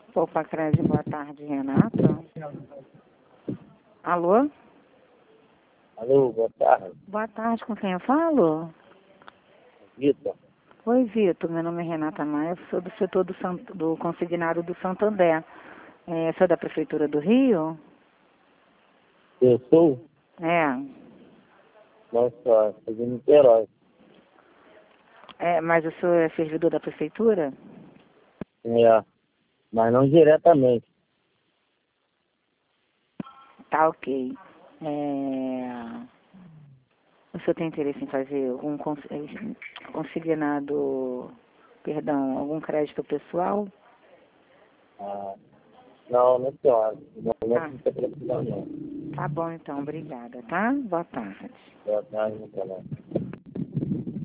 Poupa Crédito, boa tarde, Renata. Alô? Alô, boa tarde. Boa tarde, com quem eu falo? Vitor. Oi, Vitor, meu nome é Renata Maia, sou do setor do consignado do Santander. Sou da Prefeitura do Rio? Eu sou? É. Nossa, sou de Niterói. Mas o senhor é servidor da Prefeitura? É, mas não diretamente. Tá, ok. O senhor tem interesse em fazer algum consignado, perdão, algum crédito pessoal? Ah, não senhora. Ah, Não fica precisando não. tá bom então, obrigada, tá? Boa tarde. Boa tarde, Niterói.